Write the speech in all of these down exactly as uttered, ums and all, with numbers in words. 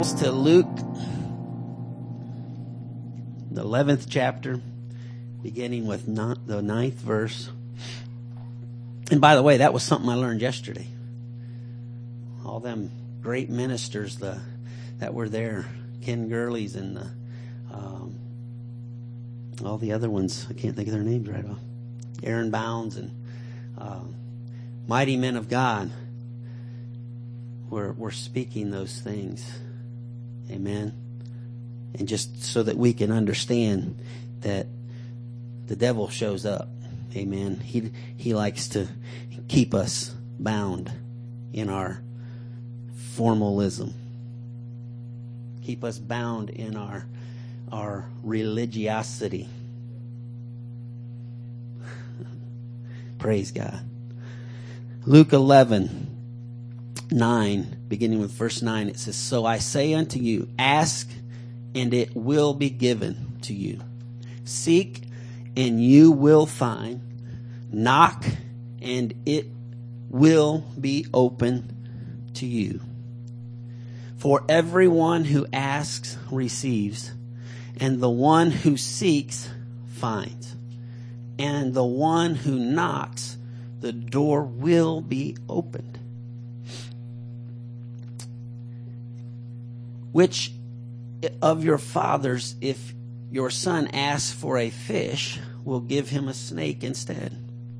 To Luke, the eleventh chapter, beginning with not, the ninth verse. And by the way, that was something I learned yesterday. All them great ministers the, that were there, Ken Gurley's and the, um, all the other ones, I can't think of their names right off. Aaron Bounds and uh, mighty men of God were, were speaking those things. Amen. And just so that we can understand that the devil shows up. Amen. He he likes to keep us bound in our formalism. Keep us bound in our our religiosity. Praise God. Luke eleven. nine, beginning with verse nine, it says, "So I say unto you, ask, and it will be given to you. Seek, and you will find. Knock, and it will be open to you. For everyone who asks receives, and the one who seeks finds. And the one who knocks, the door will be opened. Which of your fathers, if your son asks for a fish, will give him a snake instead?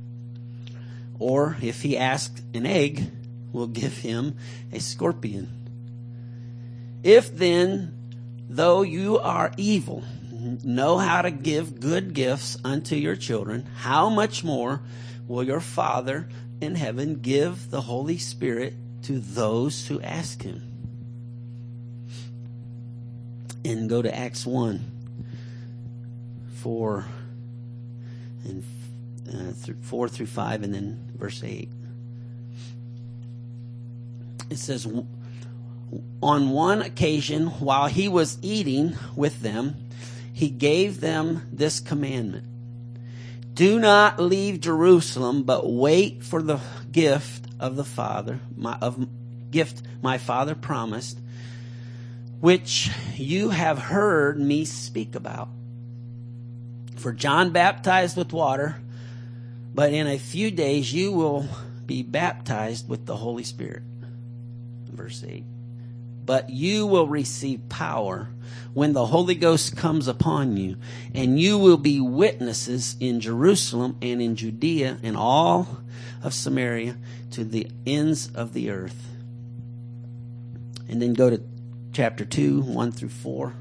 Or if he asks an egg, will give him a scorpion? If then, though you are evil, know how to give good gifts unto your children, how much more will your Father in heaven give the Holy Spirit to those who ask him?" And go to Acts one, four, and uh, th- four through five, and then verse eight. It says, "On one occasion, while he was eating with them, he gave them this commandment: Do not leave Jerusalem, but wait for the gift of the Father, my, of gift my Father promised, which you have heard me speak about. For John baptized with water, but in a few days you will be baptized with the Holy Spirit." Verse eight. "But you will receive power when the Holy Ghost comes upon you, and you will be witnesses in Jerusalem and in Judea and all of Samaria to the ends of the earth." And then go to chapter two, one through four.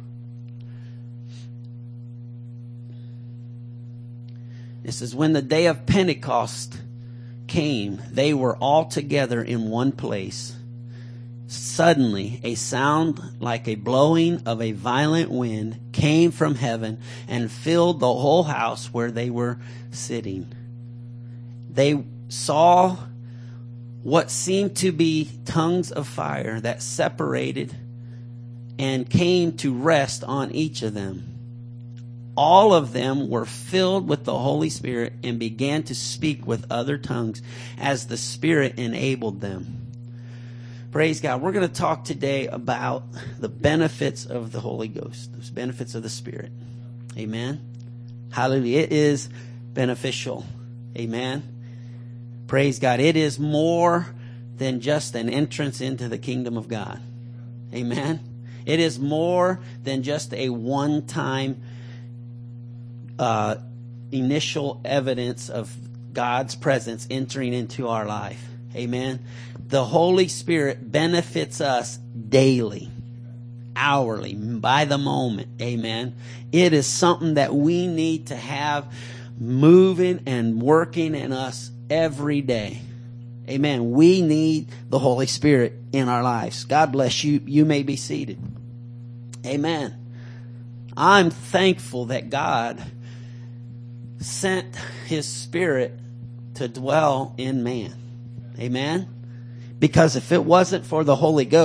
It says, "When the day of Pentecost came, they were all together in one place. Suddenly, a sound like a blowing of a violent wind came from heaven and filled the whole house where they were sitting. They saw what seemed to be tongues of fire that separated and came to rest on each of them. All of them were filled with the Holy Spirit and began to speak with other tongues as the Spirit enabled them." Praise God. We're going to talk today about the benefits of the Holy Ghost, those benefits of the Spirit. Amen. Hallelujah. It is beneficial. Amen. Praise God. It is more than just an entrance into the kingdom of God. Amen. It is more than just a one-time uh, initial evidence of God's presence entering into our life. Amen. The Holy Spirit benefits us daily, hourly, by the moment. Amen. It is something that we need to have moving and working in us every day. Amen. We need the Holy Spirit in our lives. God bless you. You may be seated. Amen. I'm thankful that God sent His Spirit to dwell in man. Amen. Because if it wasn't for the Holy Ghost,